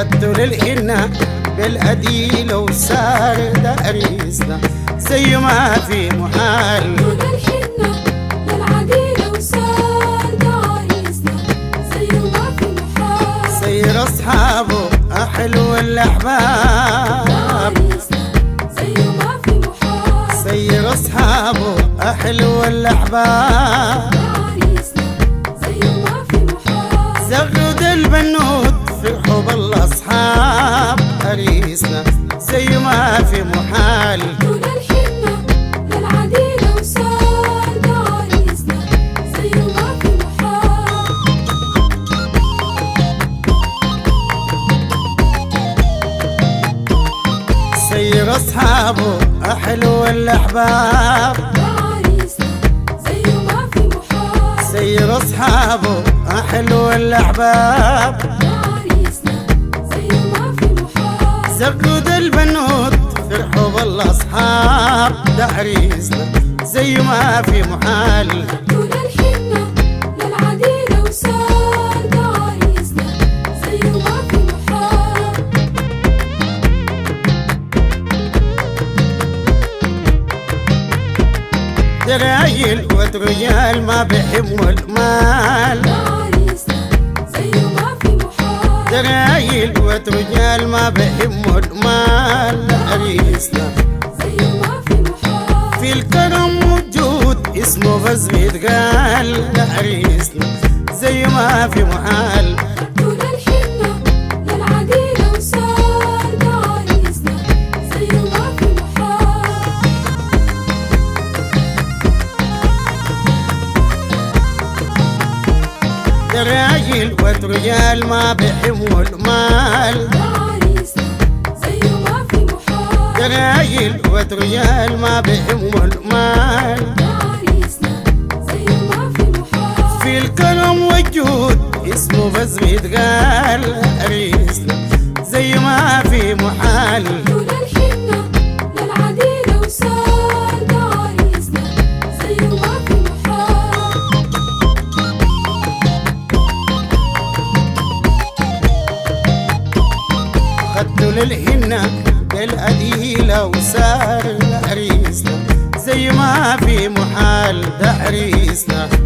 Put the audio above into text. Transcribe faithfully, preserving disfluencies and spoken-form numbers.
خدته للهنا بالأديلة وصار ده عريسنا زي ما في محال. للحنة للعديلة وصار ده عريسنا زي ما في محال. سير أصحابه أحلو الأحباب زي ما في محال. سير أصحابه أحلو الأحباب زي ما في محال. زغد البنوت فرحوا بالأصحاب عريسنا زي ما في محال. للحنة للعديلة وصار ده عريسنا زي ما في محال. سير أصحابه أحلو الأحباب زي ما في محال. سير أصحابه أحلو الأحباب زي ما في محال. زغد البنوت فرحوا بالأصحاب ده عريسنا زي ما في محال. للحنة للعديلة وصار ده عريسنا زي ما في محال. درايل ورجال ما بيحبوا المال. زي ما في محال. درايل ورجال ما بيحبوا المال عريسنا زي ما في محال. في الكرم موجود اسمه بس بيتقال عريسنا زي ما في محال. للحنة للعديلة وصار ده عريسنا زي ما في محال. درايل ورجال ما بيحبوا المال. زي ما في محال. درايل ورجال ما بيحبوا المال زي ما في محال. في الكرم وجود اسمه بس بيتقال عريسنا زي ما في محال. للحنة للعديلة وصار ده عريسنا زي ما في محال. خدته للهنا بالأديلة وصار عريسنا زي ما في محال ده عريسنا.